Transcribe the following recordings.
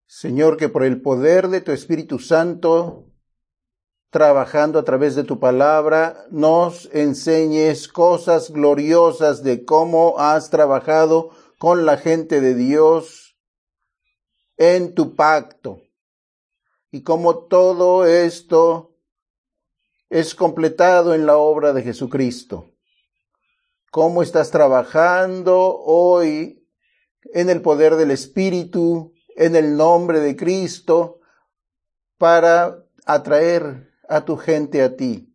Señor, que por el poder de tu Espíritu Santo, trabajando a través de tu palabra, nos enseñes cosas gloriosas de cómo has trabajado con la gente de Dios en tu pacto y cómo todo esto es completado en la obra de Jesucristo. Cómo estás trabajando hoy en el poder del Espíritu, en el nombre de Cristo, para atraer a tu gente a ti.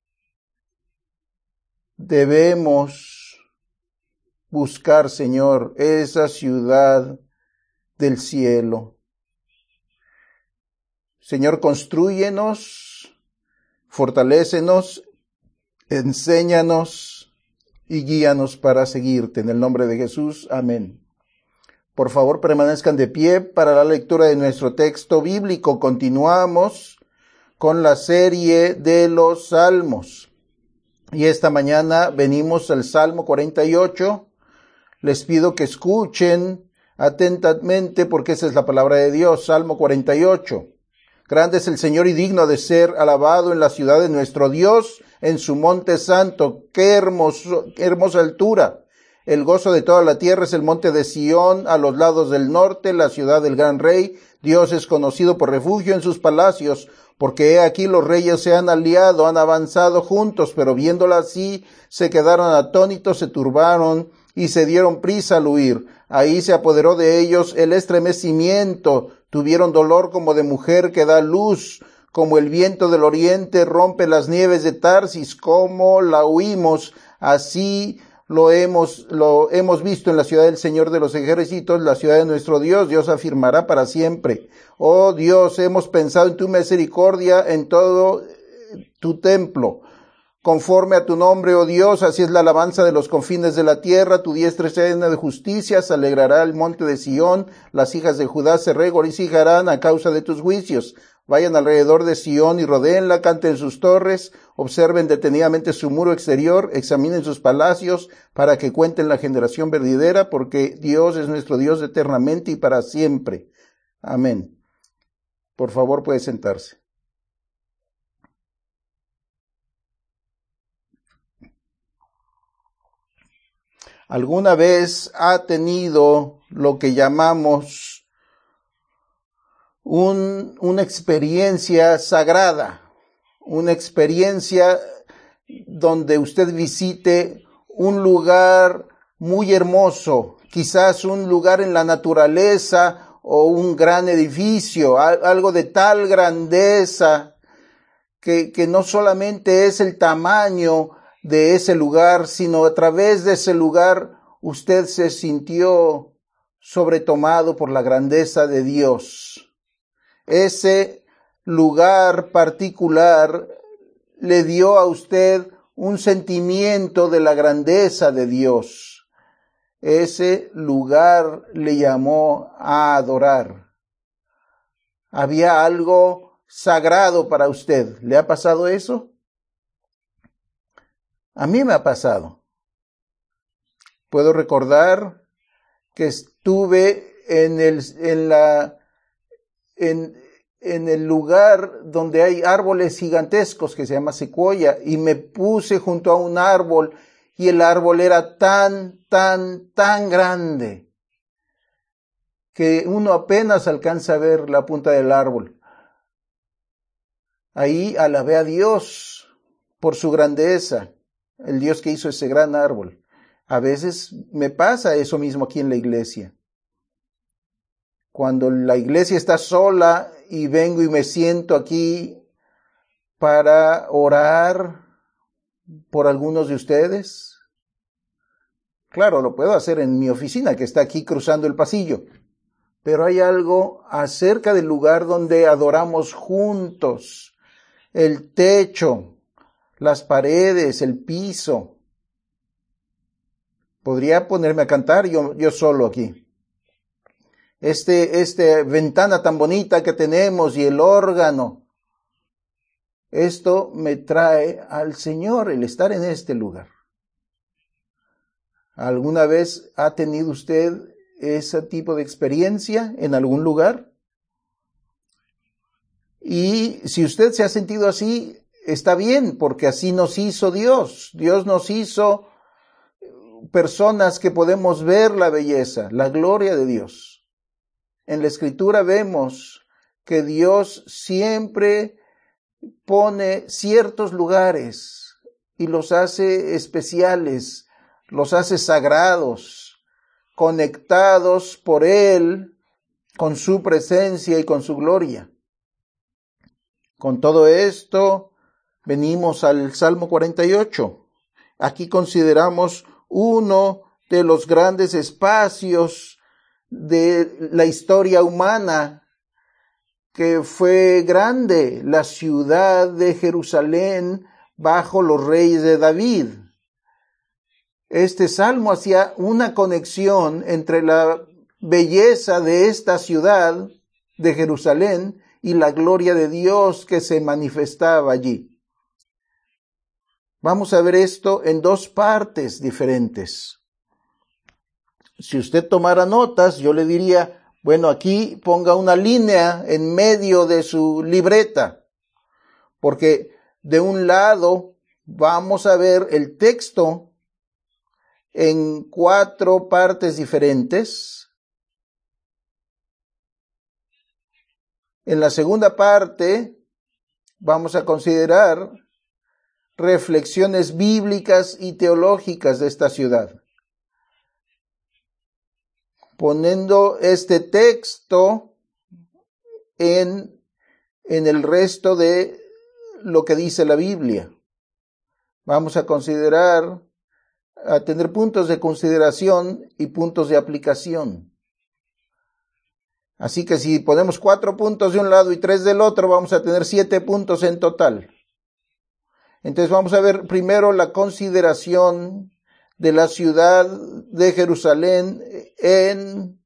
Debemos buscar, Señor, esa ciudad del cielo. Señor, constrúyenos, fortalécenos, enséñanos y guíanos para seguirte. En el nombre de Jesús, amén. Por favor, permanezcan de pie para la lectura de nuestro texto bíblico. Continuamos con la serie de los Salmos. Y esta mañana venimos al Salmo 48. Les pido que escuchen atentamente porque esa es la palabra de Dios. Salmo 48. Grande es el Señor y digno de ser alabado en la ciudad de nuestro Dios, en su monte santo. Qué hermosa altura. El gozo de toda la tierra es el monte de Sión, a los lados del norte, la ciudad del gran rey. Dios es conocido por refugio en sus palacios, porque he aquí los reyes se han aliado, han avanzado juntos, pero viéndola así, se quedaron atónitos, se turbaron y se dieron prisa al huir. Ahí se apoderó de ellos el estremecimiento, tuvieron dolor como de mujer que da luz, como el viento del oriente rompe las nieves de Tarsis, como la huimos, así lo hemos visto en la ciudad del Señor de los ejércitos, la ciudad de nuestro Dios. Dios afirmará para siempre. Oh Dios, hemos pensado en tu misericordia en todo tu templo. Conforme a tu nombre, oh Dios, así es la alabanza de los confines de la tierra. Tu diestra está llena de justicia, se alegrará el monte de Sión. Las hijas de Judá se regocijarán a causa de tus juicios. Vayan alrededor de Sión y rodéenla, canten sus torres, observen detenidamente su muro exterior, examinen sus palacios, para que cuenten la generación venidera, porque Dios es nuestro Dios eternamente y para siempre. Amén. Por favor, puede sentarse. ¿Alguna vez ha tenido lo que llamamos una experiencia sagrada, una experiencia donde usted visite un lugar muy hermoso, quizás un lugar en la naturaleza o un gran edificio, algo de tal grandeza que no solamente es el tamaño de ese lugar, sino a través de ese lugar usted se sintió sobretomado por la grandeza de Dios. Ese lugar particular le dio a usted un sentimiento de la grandeza de Dios. Ese lugar le llamó a adorar. Había algo sagrado para usted. ¿Le ha pasado eso? A mí me ha pasado. Puedo recordar que estuve en el lugar donde hay árboles gigantescos que se llama secuoya, y me puse junto a un árbol y el árbol era tan grande que uno apenas alcanza a ver la punta del árbol. Ahí alabé a Dios por su grandeza, el Dios que hizo ese gran árbol. A veces me pasa eso mismo aquí en la iglesia. Cuando la iglesia está sola y vengo y me siento aquí para orar por algunos de ustedes. Claro, lo puedo hacer en mi oficina que está aquí cruzando el pasillo. Pero hay algo acerca del lugar donde adoramos juntos. El techo, las paredes, el piso. Podría ponerme a cantar yo solo aquí. Ventana tan bonita que tenemos y el órgano. Esto me trae al Señor, el estar en este lugar. ¿Alguna vez ha tenido usted ese tipo de experiencia en algún lugar? Y si usted se ha sentido así, está bien, porque así nos hizo Dios. Dios nos hizo personas que podemos ver la belleza, la gloria de Dios. En la Escritura vemos que Dios siempre pone ciertos lugares y los hace especiales, los hace sagrados, conectados por Él con su presencia y con su gloria. Con todo esto, venimos al Salmo 48. Aquí consideramos uno de los grandes espacios de la historia humana, que fue grande, la ciudad de Jerusalén bajo los reyes de David. Este salmo hacía una conexión entre la belleza de esta ciudad de Jerusalén y la gloria de Dios que se manifestaba allí. Vamos a ver esto en dos partes diferentes. Si usted tomara notas, yo le diría, bueno, aquí ponga una línea en medio de su libreta, porque de un lado vamos a ver el texto en 4 partes diferentes. En la segunda parte vamos a considerar reflexiones bíblicas y teológicas de esta ciudad, poniendo este texto en el resto de lo que dice la Biblia. Vamos a tener puntos de consideración y puntos de aplicación. Así que si ponemos 4 puntos de un lado y 3 del otro, vamos a tener 7 puntos en total. Entonces vamos a ver primero la consideración de la ciudad de Jerusalén en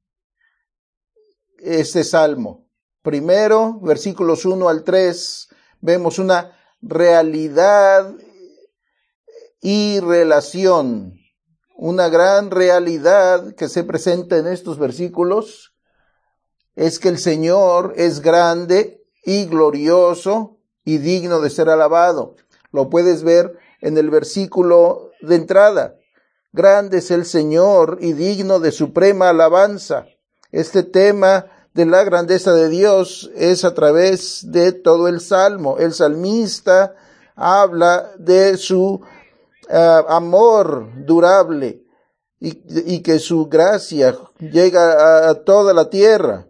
este salmo. Primero, versículos 1 al 3, vemos una realidad y relación. Una gran realidad que se presenta en estos versículos es que el Señor es grande y glorioso y digno de ser alabado. Lo puedes ver en el versículo de entrada. Grande es el Señor y digno de suprema alabanza. Este tema de la grandeza de Dios es a través de todo el Salmo. El salmista habla de su amor durable y que su gracia llega a toda la tierra.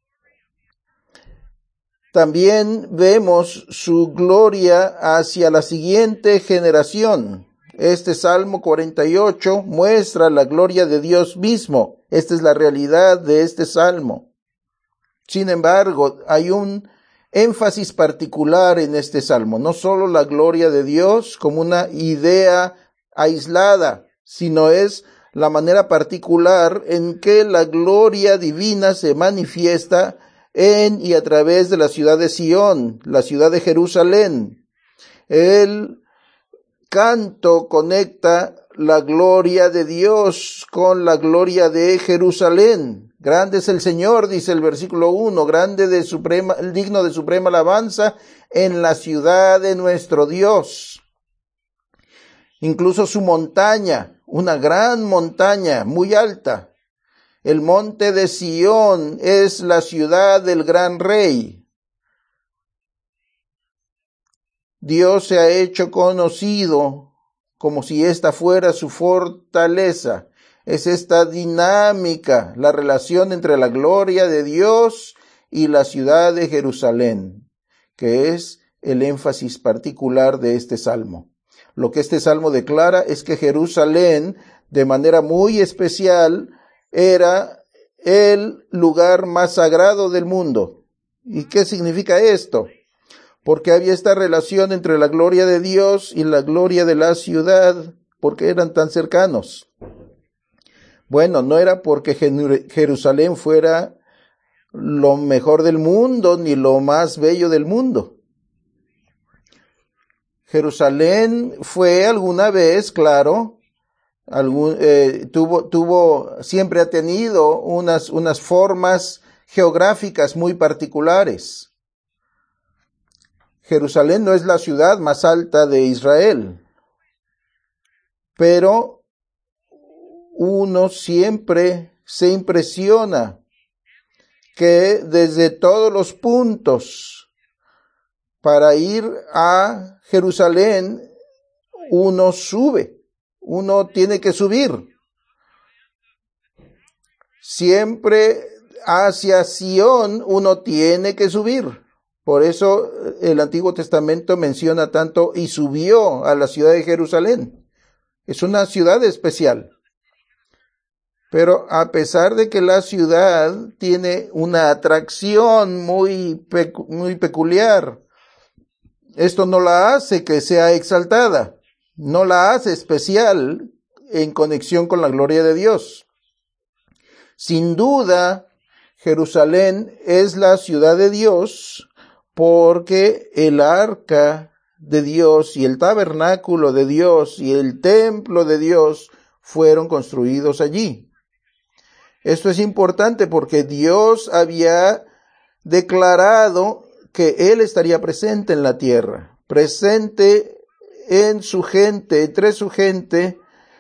También vemos su gloria hacia la siguiente generación. Este Salmo 48 muestra la gloria de Dios mismo. Esta es la realidad de este Salmo. Sin embargo, hay un énfasis particular en este Salmo. No solo la gloria de Dios como una idea aislada, sino es la manera particular en que la gloria divina se manifiesta en y a través de la ciudad de Sión, la ciudad de Jerusalén. El canto conecta la gloria de Dios con la gloria de Jerusalén. Grande es el Señor, dice el versículo 1, digno de suprema alabanza en la ciudad de nuestro Dios. Incluso su montaña, una gran montaña muy alta. El monte de Sión es la ciudad del gran rey. Dios se ha hecho conocido como si esta fuera su fortaleza. Es esta dinámica, la relación entre la gloria de Dios y la ciudad de Jerusalén, que es el énfasis particular de este salmo. Lo que este salmo declara es que Jerusalén, de manera muy especial, era el lugar más sagrado del mundo. ¿Y qué significa esto? Porque había esta relación entre la gloria de Dios y la gloria de la ciudad, porque eran tan cercanos. Bueno, no era porque Jerusalén fuera lo mejor del mundo, ni lo más bello del mundo. Jerusalén fue alguna vez, claro, siempre ha tenido unas formas geográficas muy particulares. Jerusalén no es la ciudad más alta de Israel, pero uno siempre se impresiona que desde todos los puntos para ir a Jerusalén uno sube, uno tiene que subir. Siempre hacia Sión uno tiene que subir. Por eso el Antiguo Testamento menciona tanto y subió a la ciudad de Jerusalén. Es una ciudad especial. Pero a pesar de que la ciudad tiene una atracción muy peculiar, esto no la hace que sea exaltada, no la hace especial en conexión con la gloria de Dios. Sin duda, Jerusalén es la ciudad de Dios porque el arca de Dios y el tabernáculo de Dios y el templo de Dios fueron construidos allí. Esto es importante porque Dios había declarado que Él estaría presente en la tierra, presente en su gente, entre su gente,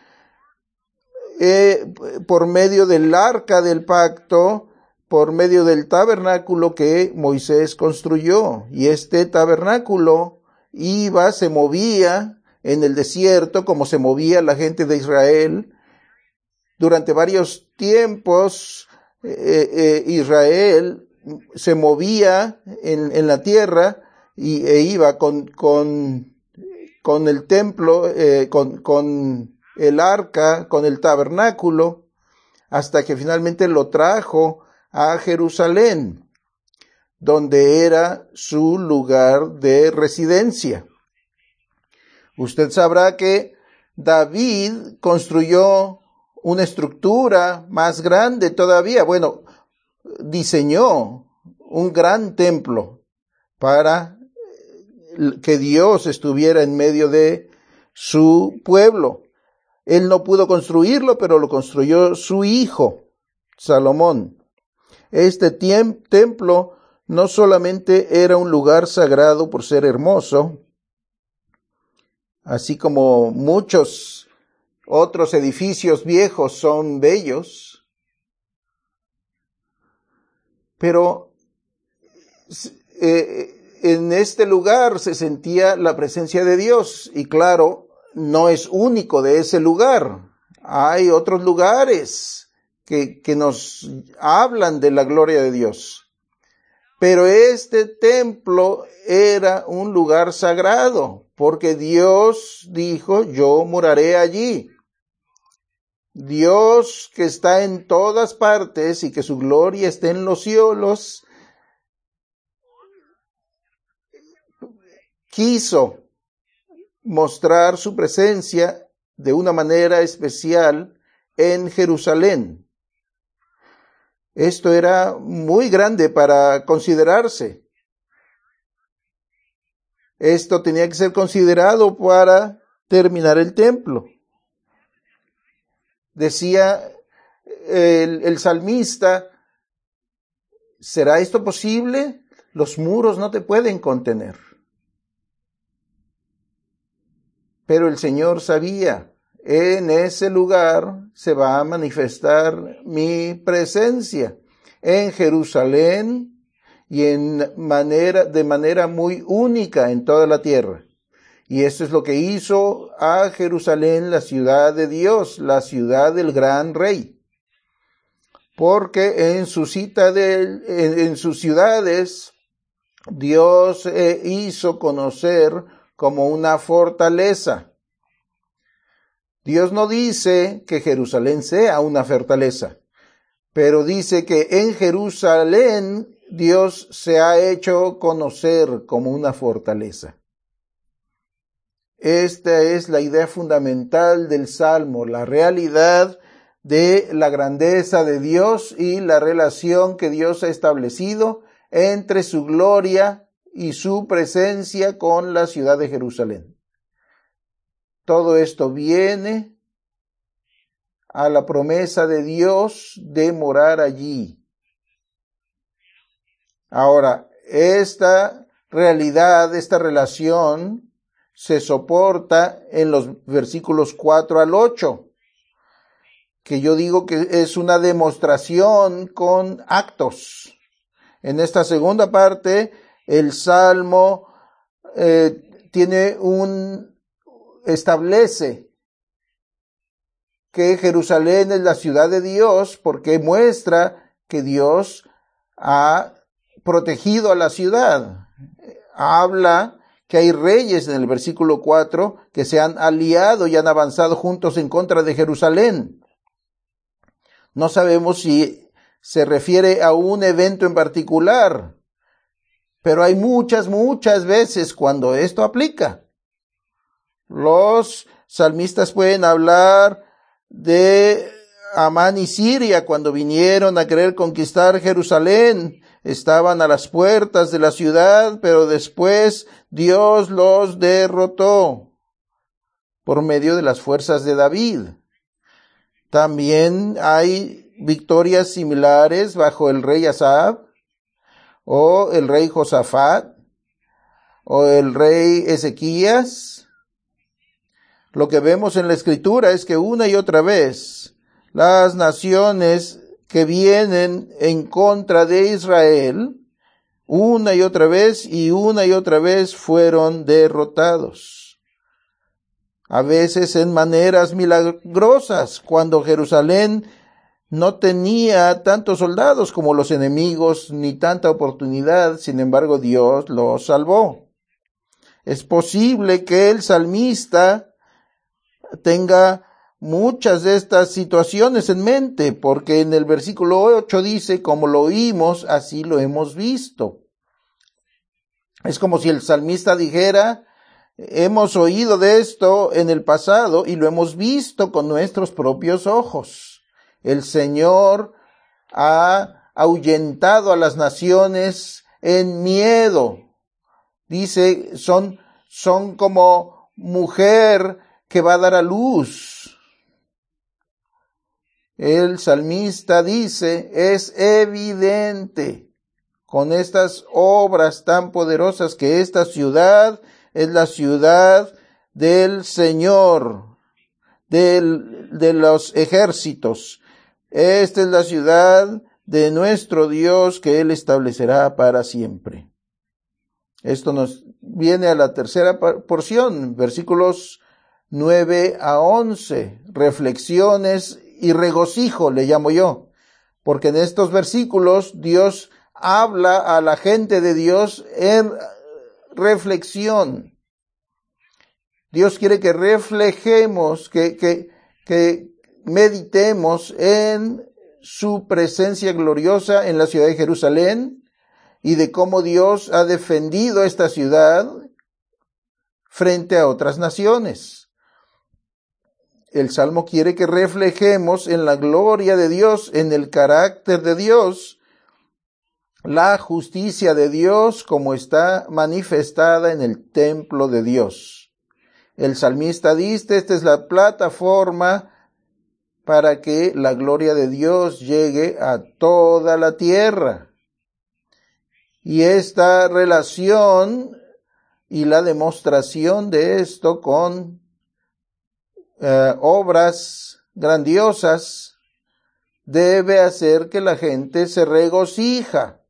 por medio del arca del pacto, por medio del tabernáculo que Moisés construyó. Y este tabernáculo se movía en el desierto como se movía la gente de Israel. Durante varios tiempos Israel se movía en la tierra e iba con el templo, con el arca, con el tabernáculo, hasta que finalmente lo trajo a Jerusalén, donde era su lugar de residencia. Usted sabrá que David construyó una estructura más grande todavía. Bueno, diseñó un gran templo para que Dios estuviera en medio de su pueblo. Él no pudo construirlo, pero lo construyó su hijo, Salomón. Este templo no solamente era un lugar sagrado por ser hermoso, así como muchos otros edificios viejos son bellos, pero en este lugar se sentía la presencia de Dios, y claro, no es único de ese lugar. Hay otros lugares que nos hablan de la gloria de Dios. Pero este templo era un lugar sagrado, porque Dios dijo, yo moraré allí. Dios, que está en todas partes y que su gloria esté en los cielos, quiso mostrar su presencia de una manera especial en Jerusalén. Esto era muy grande para considerarse. Esto tenía que ser considerado para terminar el templo. Decía el salmista, ¿será esto posible? Los muros no te pueden contener. Pero el Señor sabía, en ese lugar se va a manifestar mi presencia, en Jerusalén y de manera muy única en toda la tierra. Y eso es lo que hizo a Jerusalén la ciudad de Dios, la ciudad del gran rey. Porque en sus ciudades Dios hizo conocer como una fortaleza. Dios no dice que Jerusalén sea una fortaleza, pero dice que en Jerusalén Dios se ha hecho conocer como una fortaleza. Esta es la idea fundamental del Salmo, la realidad de la grandeza de Dios y la relación que Dios ha establecido entre su gloria y su presencia con la ciudad de Jerusalén. Todo esto viene a la promesa de Dios de morar allí. Ahora, esta realidad, esta relación, se soporta en los versículos 4 al 8, que yo digo que es una demostración con actos. En esta segunda parte, el Salmo establece que Jerusalén es la ciudad de Dios, porque muestra que Dios ha protegido a la ciudad. Habla que hay reyes en el versículo 4 que se han aliado y han avanzado juntos en contra de Jerusalén. No sabemos si se refiere a un evento en particular, pero hay muchas veces cuando esto aplica. Los salmistas pueden hablar de Amán y Siria cuando vinieron a querer conquistar Jerusalén. Estaban a las puertas de la ciudad, pero después Dios los derrotó por medio de las fuerzas de David. También hay victorias similares bajo el rey Asab, o el rey Josafat, o el rey Ezequías. Lo que vemos en la Escritura es que una y otra vez las naciones que vienen en contra de Israel, una y otra vez fueron derrotados. A veces en maneras milagrosas, cuando Jerusalén no tenía tantos soldados como los enemigos, ni tanta oportunidad, sin embargo Dios los salvó. Es posible que el salmista tenga muchas de estas situaciones en mente, porque en el versículo 8 dice, como lo oímos, así lo hemos visto. Es como si el salmista dijera, hemos oído de esto en el pasado y lo hemos visto con nuestros propios ojos. El Señor ha ahuyentado a las naciones en miedo. Dice, son como mujer que va a dar a luz. El salmista dice, es evidente con estas obras tan poderosas que esta ciudad es la ciudad del Señor, de los ejércitos. Esta es la ciudad de nuestro Dios que Él establecerá para siempre. Esto nos viene a la tercera porción, versículos 9 a 11, reflexiones y regocijo, le llamo yo, porque en estos versículos Dios habla a la gente de Dios en reflexión. Dios quiere que reflejemos, que meditemos en su presencia gloriosa en la ciudad de Jerusalén y de cómo Dios ha defendido esta ciudad frente a otras naciones. El Salmo quiere que reflejemos en la gloria de Dios, en el carácter de Dios, la justicia de Dios como está manifestada en el templo de Dios. El salmista dice, esta es la plataforma para que la gloria de Dios llegue a toda la tierra. Y esta relación y la demostración de esto con obras grandiosas debe hacer que la gente se regocija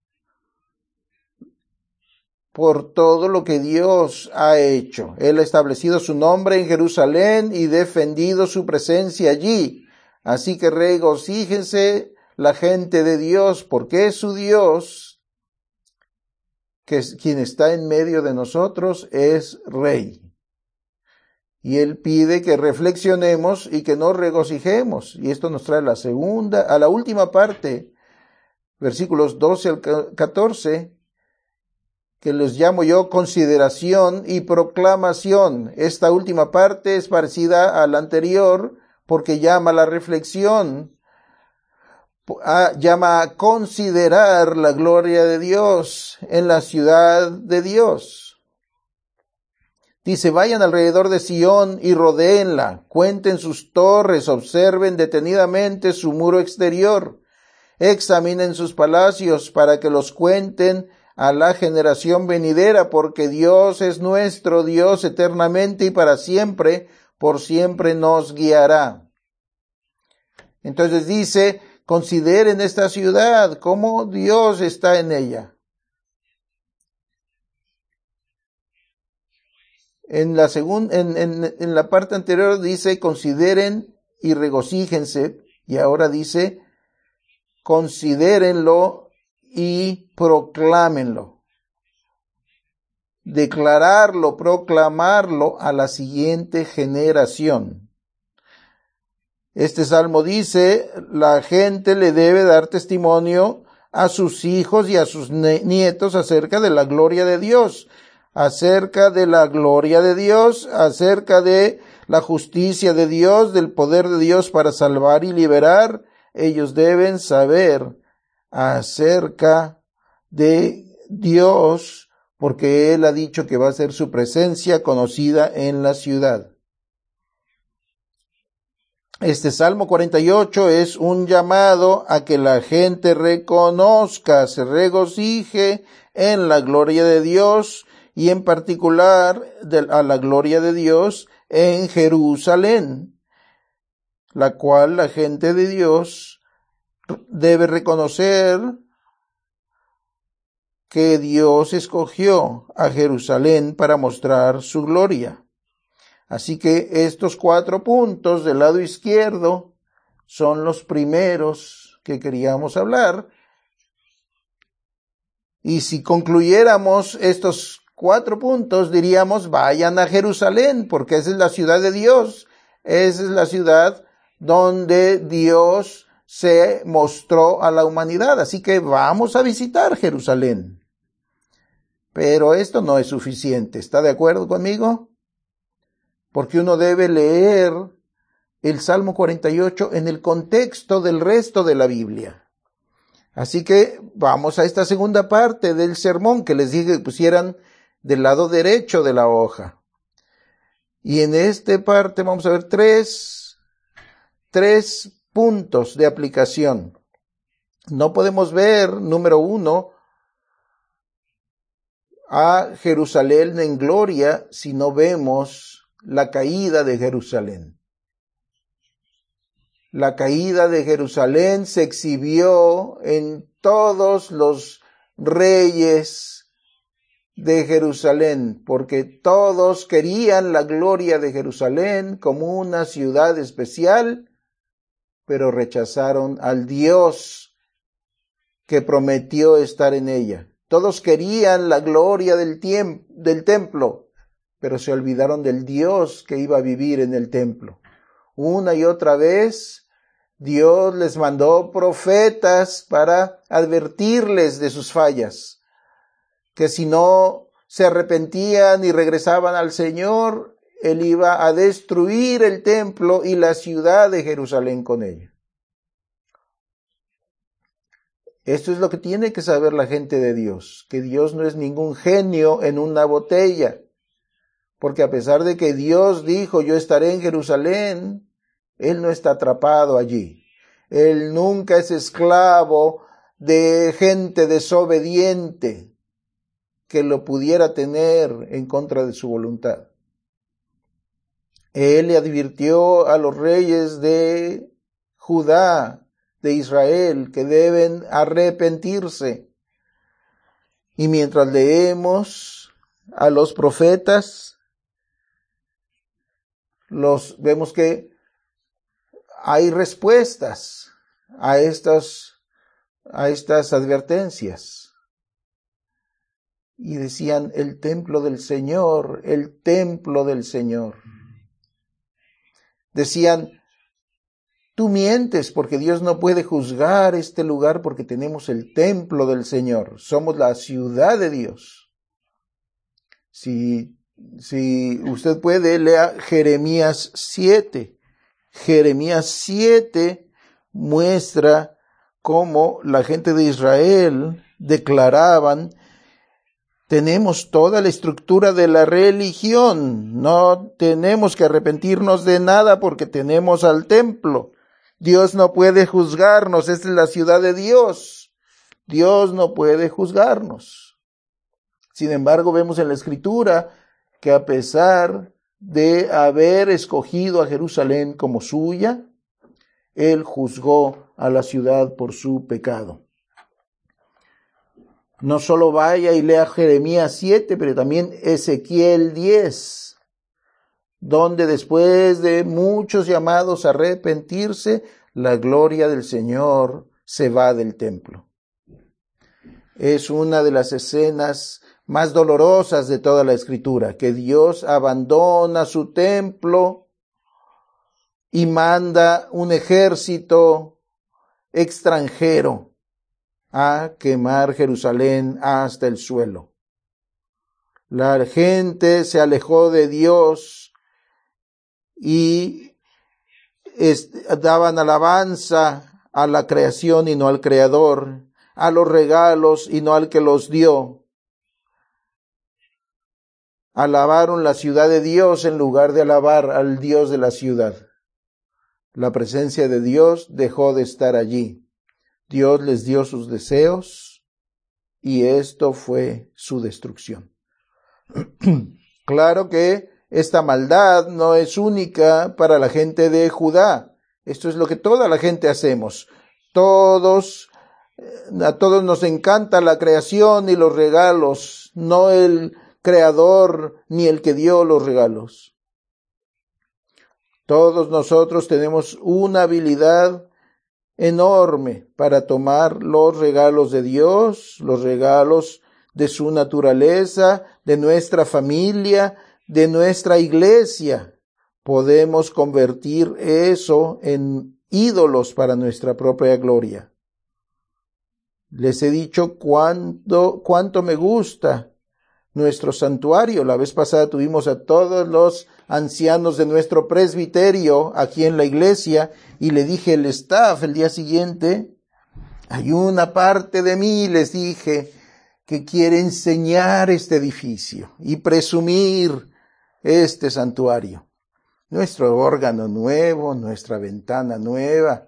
por todo lo que Dios ha hecho. Él ha establecido su nombre en Jerusalén y defendido su presencia allí. Así que regocíjense la gente de Dios, porque es su Dios, que es quien está en medio de nosotros, es Rey. Y Él pide que reflexionemos y que nos regocijemos. Y esto nos trae a la última parte, versículos 12 al 14, que les llamo yo consideración y proclamación. Esta última parte es parecida a la anterior porque llama a la reflexión, llama a considerar la gloria de Dios en la ciudad de Dios. Dice, vayan alrededor de Sión y rodéenla, cuenten sus torres, observen detenidamente su muro exterior, examinen sus palacios para que los cuenten a la generación venidera, porque Dios es nuestro Dios eternamente y para siempre, por siempre nos guiará. Entonces dice, consideren esta ciudad, cómo Dios está en ella. En la parte anterior dice, consideren y regocíjense, y ahora dice, considérenlo y proclámenlo. Declararlo, proclamarlo a la siguiente generación. Este salmo dice, la gente le debe dar testimonio a sus hijos y a sus nietos acerca de la gloria de Dios, acerca de la gloria de Dios, acerca de la justicia de Dios, del poder de Dios para salvar y liberar. Ellos deben saber acerca de Dios, porque Él ha dicho que va a ser su presencia conocida en la ciudad. Este Salmo 48 es un llamado a que la gente reconozca, se regocije en la gloria de Dios y en particular a la gloria de Dios en Jerusalén, la cual la gente de Dios debe reconocer que Dios escogió a Jerusalén para mostrar su gloria. Así que estos 4 puntos del lado izquierdo son los primeros que queríamos hablar. Y si concluyéramos estos 4 puntos, diríamos, vayan a Jerusalén, porque esa es la ciudad de Dios. Esa es la ciudad donde Dios se mostró a la humanidad. Así que vamos a visitar Jerusalén. Pero esto no es suficiente. ¿Está de acuerdo conmigo? Porque uno debe leer el Salmo 48 en el contexto del resto de la Biblia. Así que vamos a esta segunda parte del sermón que les dije que pusieran del lado derecho de la hoja. Y en esta parte vamos a ver tres puntos de aplicación. No podemos ver, número 1, a Jerusalén en gloria si no vemos la caída de Jerusalén. La caída de Jerusalén se exhibió en todos los reyes de Jerusalén, porque todos querían la gloria de Jerusalén como una ciudad especial, pero rechazaron al Dios que prometió estar en ella. Todos querían la gloria del templo, pero se olvidaron del Dios que iba a vivir en el templo. Una y otra vez, Dios les mandó profetas para advertirles de sus fallas, que si no se arrepentían y regresaban al Señor, Él iba a destruir el templo y la ciudad de Jerusalén con ella. Esto es lo que tiene que saber la gente de Dios, que Dios no es ningún genio en una botella. Porque a pesar de que Dios dijo, yo estaré en Jerusalén, Él no está atrapado allí. Él nunca es esclavo de gente desobediente que lo pudiera tener en contra de su voluntad. Él le advirtió a los reyes de Judá, de Israel, que deben arrepentirse. Y mientras leemos a los profetas, vemos que hay respuestas a estas advertencias. Y decían, el templo del Señor, el templo del Señor. Decían, tú mientes porque Dios no puede juzgar este lugar porque tenemos el templo del Señor. Somos la ciudad de Dios. Si usted puede, lea Jeremías 7. Jeremías 7 muestra cómo la gente de Israel declaraban, tenemos toda la estructura de la religión, no tenemos que arrepentirnos de nada porque tenemos al templo. Dios no puede juzgarnos, esta es la ciudad de Dios. Dios no puede juzgarnos. Sin embargo, vemos en la Escritura que a pesar de haber escogido a Jerusalén como suya, Él juzgó a la ciudad por su pecado. No solo vaya y lea Jeremías 7, pero también Ezequiel 10, donde después de muchos llamados a arrepentirse, la gloria del Señor se va del templo. Es una de las escenas más dolorosas de toda la Escritura, que Dios abandona su templo y manda un ejército extranjero a quemar Jerusalén hasta el suelo. La gente se alejó de Dios y daban alabanza a la creación y no al Creador, a los regalos y no al que los dio. Alabaron la ciudad de Dios en lugar de alabar al Dios de la ciudad. La presencia de Dios dejó de estar allí. Dios les dio sus deseos y esto fue su destrucción. Claro que esta maldad no es única para la gente de Judá. Esto es lo que toda la gente hacemos. A todos nos encanta la creación y los regalos, no el creador ni el que dio los regalos. Todos nosotros tenemos una habilidad enorme para tomar los regalos de Dios, los regalos de su naturaleza, de nuestra familia, de nuestra iglesia. Podemos convertir eso en ídolos para nuestra gloria. Les he dicho cuánto me gusta nuestro santuario. La vez pasada tuvimos a todos los ancianos de nuestro presbiterio aquí en la iglesia y le dije al staff el día siguiente, hay una parte de mí, les dije, que quiere enseñar este edificio y presumir este santuario. Nuestro órgano nuevo, nuestra ventana nueva.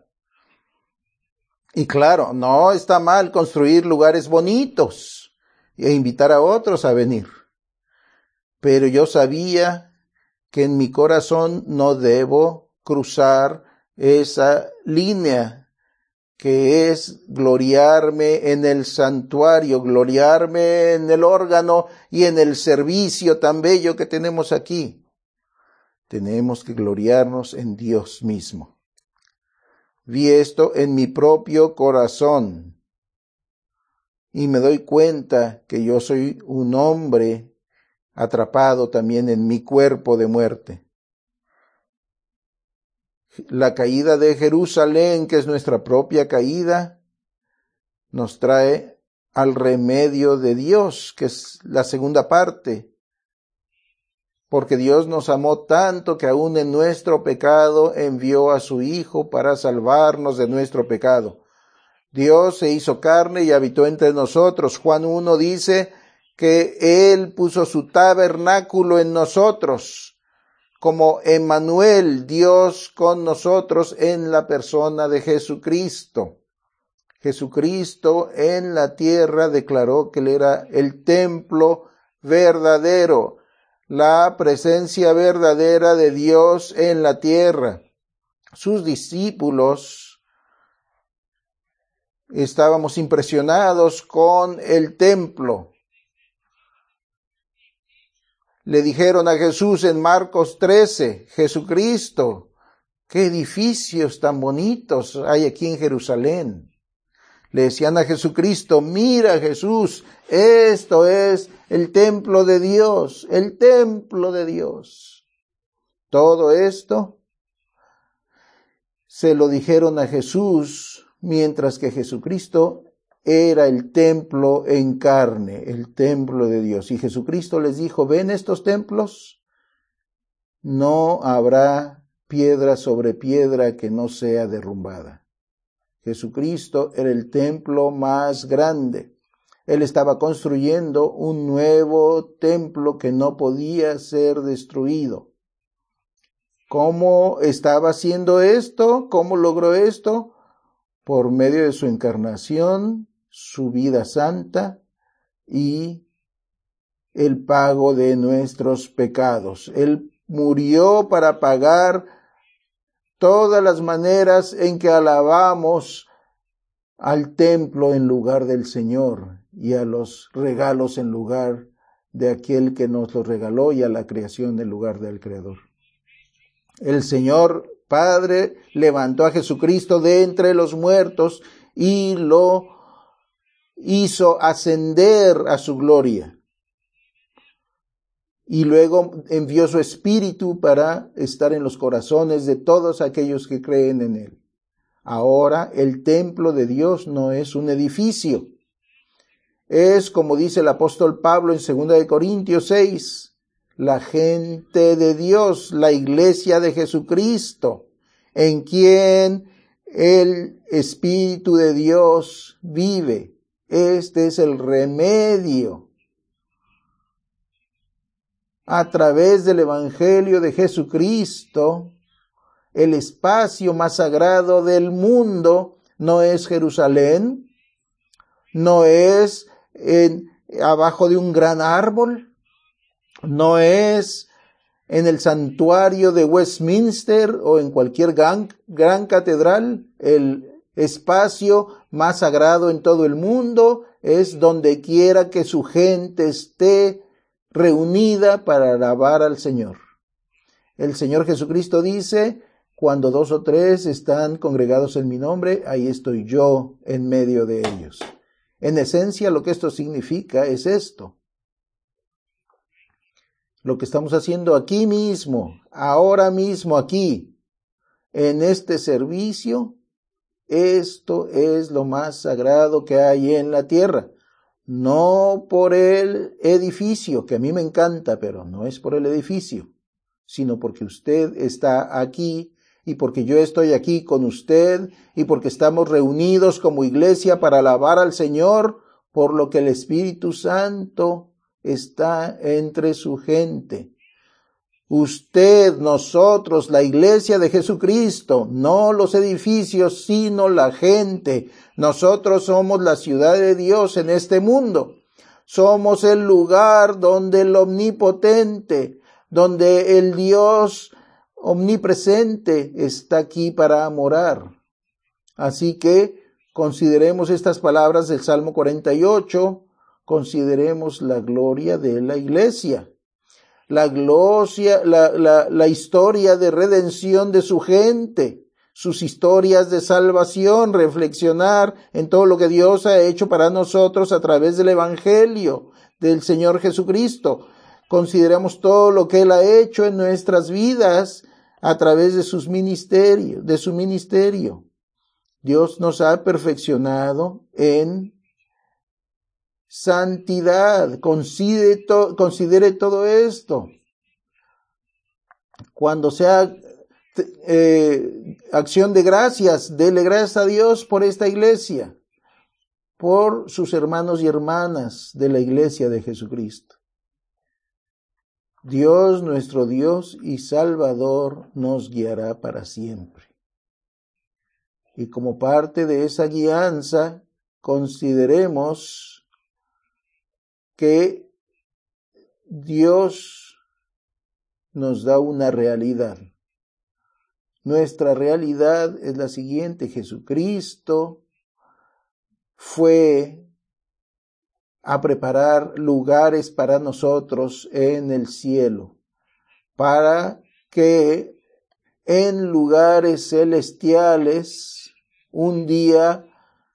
Y claro, no está mal construir lugares bonitos e invitar a otros a venir. Pero yo sabía que en mi corazón no debo cruzar esa línea que es gloriarme en el santuario, gloriarme en el órgano y en el servicio tan bello que tenemos aquí. Tenemos que gloriarnos en Dios mismo. Vi esto en mi propio corazón y me doy cuenta que yo soy un hombre atrapado también en mi cuerpo de muerte. La caída de Jerusalén, que es nuestra propia caída, nos trae al remedio de Dios, que es la segunda parte. Porque Dios nos amó tanto que aún en nuestro pecado envió a su Hijo para salvarnos de nuestro pecado. Dios se hizo carne y habitó entre nosotros. Juan 1 dice que Él puso su tabernáculo en nosotros, como Emmanuel, Dios con nosotros en la persona de Jesucristo. Jesucristo en la tierra declaró que Él era el templo verdadero, la presencia verdadera de Dios en la tierra. Sus discípulos estábamos impresionados con el templo. Le dijeron a Jesús en Marcos 13, Jesucristo, qué edificios tan bonitos hay aquí en Jerusalén. Le decían a Jesucristo, mira Jesús, esto es el templo de Dios, el templo de Dios. Todo esto se lo dijeron a Jesús, mientras que Jesucristo era el templo en carne, el templo de Dios. Y Jesucristo les dijo, ¿ven estos templos? No habrá piedra sobre piedra que no sea derrumbada. Jesucristo era el templo más grande. Él estaba construyendo un nuevo templo que no podía ser destruido. ¿Cómo estaba haciendo esto? ¿Cómo logró esto? Por medio de su encarnación, su vida santa y el pago de nuestros pecados. Él murió para pagar todas las maneras en que alabamos al templo en lugar del Señor y a los regalos en lugar de aquel que nos los regaló y a la creación en lugar del Creador. El Señor Padre levantó a Jesucristo de entre los muertos y lo hizo ascender a su gloria. Y luego envió su Espíritu para estar en los corazones de todos aquellos que creen en Él. Ahora el templo de Dios no es un edificio. Es, como dice el apóstol Pablo en 2 Corintios 6, la gente de Dios, la iglesia de Jesucristo, en quien el Espíritu de Dios vive. Este es el remedio. A través del Evangelio de Jesucristo, el espacio más sagrado del mundo no es Jerusalén, no es abajo de un gran árbol, no es en el santuario de Westminster o en cualquier gran catedral. El espacio más sagrado en todo el mundo es donde quiera que su gente esté reunida para alabar al Señor. El Señor Jesucristo dice: cuando 2 o 3 están congregados en mi nombre, ahí estoy yo en medio de ellos. En esencia, lo que esto significa es esto. Lo que estamos haciendo aquí mismo, ahora mismo aquí, en este servicio, esto es lo más sagrado que hay en la tierra. No por el edificio, que a mí me encanta, pero no es por el edificio, sino porque usted está aquí y porque yo estoy aquí con usted y porque estamos reunidos como iglesia para alabar al Señor, por lo que el Espíritu Santo está entre su gente. Usted, nosotros, la iglesia de Jesucristo, no los edificios, sino la gente. Nosotros somos la ciudad de Dios en este mundo. Somos el lugar donde el omnipotente, donde el Dios omnipresente está aquí para morar. Así que consideremos estas palabras del Salmo 48, consideremos la gloria de la iglesia. La historia de redención de su gente, sus historias de salvación, reflexionar en todo lo que Dios ha hecho para nosotros a través del Evangelio del Señor Jesucristo. Consideramos todo lo que Él ha hecho en nuestras vidas a través de su ministerio. Dios nos ha perfeccionado en santidad. Considere todo esto. Cuando sea acción de gracias, dele gracias a Dios por esta iglesia, por sus hermanos y hermanas de la iglesia de Jesucristo. Dios, nuestro Dios y Salvador, nos guiará para siempre. Y como parte de esa guianza, consideremos que Dios nos da una realidad. Nuestra realidad es la siguiente: Jesucristo fue a preparar lugares para nosotros en el cielo, para que en lugares celestiales un día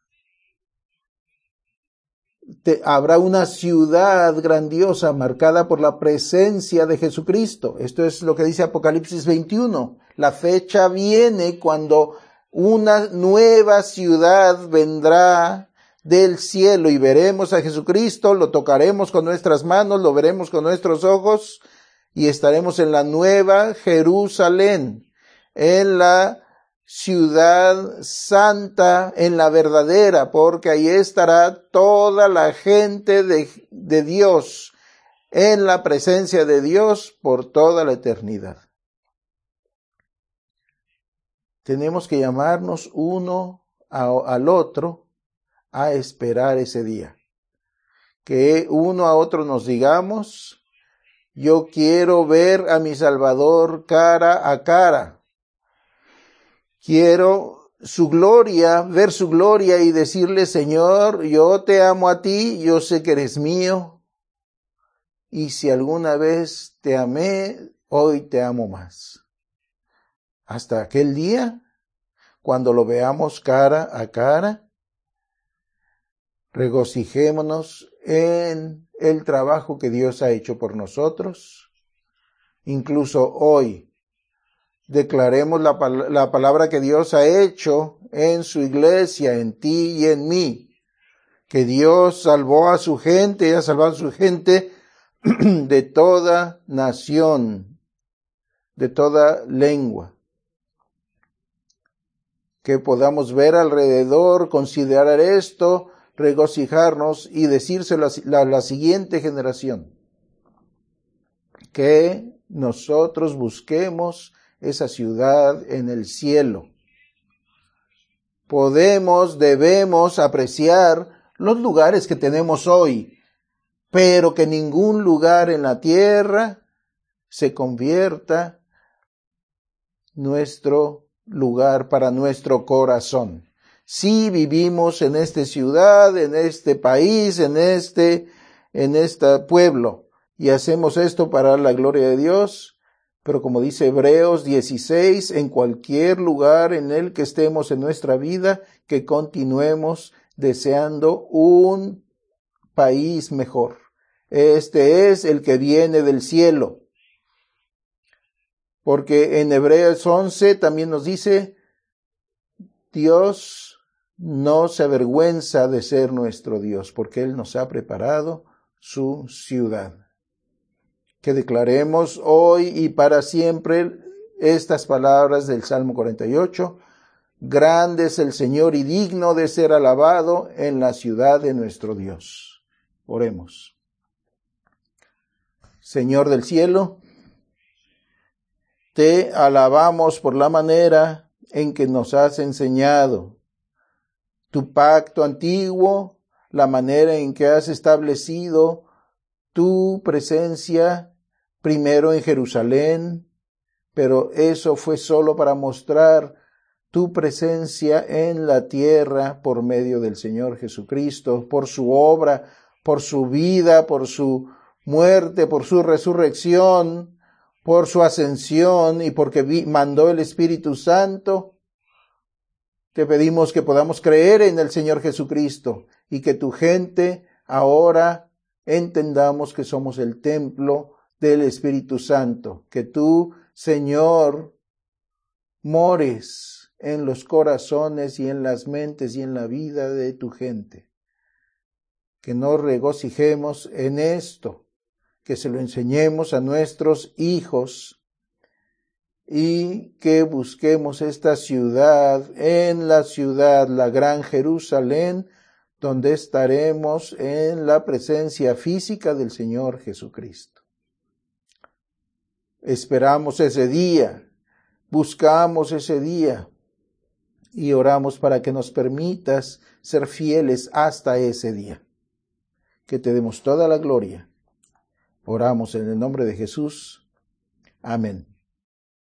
habrá una ciudad grandiosa marcada por la presencia de Jesucristo. Esto es lo que dice Apocalipsis 21. La fecha viene cuando una nueva ciudad vendrá del cielo y veremos a Jesucristo, lo tocaremos con nuestras manos, lo veremos con nuestros ojos y estaremos en la nueva Jerusalén, en la ciudad santa, en la verdadera, porque ahí estará toda la gente de Dios, en la presencia de Dios por toda la eternidad. Tenemos que llamarnos uno al otro a esperar ese día. que uno a otro nos digamos: yo quiero ver a mi Salvador cara a cara. Quiero su gloria, ver su gloria y decirle: Señor, yo te amo a ti, yo sé que eres mío. Y si alguna vez te amé, hoy te amo más. Hasta aquel día, cuando lo veamos cara a cara, regocijémonos en el trabajo que Dios ha hecho por nosotros. Incluso hoy, declaremos la palabra que Dios ha hecho en su iglesia, en ti y en mí. Que Dios salvó a su gente, ha salvado a su gente de toda nación, de toda lengua. Que podamos ver alrededor, considerar esto, regocijarnos y decírselo a la siguiente generación. Que nosotros busquemos esa ciudad en el cielo. Debemos apreciar los lugares que tenemos hoy, pero que ningún lugar en la tierra se convierta nuestro lugar para nuestro corazón. Si vivimos en esta ciudad, en este país, en este pueblo, y hacemos esto para la gloria de Dios, pero como dice Hebreos 16, en cualquier lugar en el que estemos en nuestra vida, que continuemos deseando un país mejor. Este es el que viene del cielo. Porque en Hebreos 11 también nos dice: Dios no se avergüenza de ser nuestro Dios, porque Él nos ha preparado su ciudad. Que declaremos hoy y para siempre estas palabras del Salmo 48. Grande es el Señor y digno de ser alabado en la ciudad de nuestro Dios. Oremos. Señor del cielo, te alabamos por la manera en que nos has enseñado tu pacto antiguo, la manera en que has establecido tu presencia primero en Jerusalén, pero eso fue solo para mostrar tu presencia en la tierra por medio del Señor Jesucristo, por su obra, por su vida, por su muerte, por su resurrección, por su ascensión y porque mandó el Espíritu Santo. Te pedimos que podamos creer en el Señor Jesucristo y que tu gente ahora entendamos que somos el templo del Espíritu Santo, que tú, Señor, mores en los corazones y en las mentes y en la vida de tu gente. Que nos regocijemos en esto, que se lo enseñemos a nuestros hijos y que busquemos esta ciudad, la gran Jerusalén, donde estaremos en la presencia física del Señor Jesucristo. Esperamos ese día, buscamos ese día y oramos para que nos permitas ser fieles hasta ese día. Que te demos toda la gloria. Oramos en el nombre de Jesús. Amén.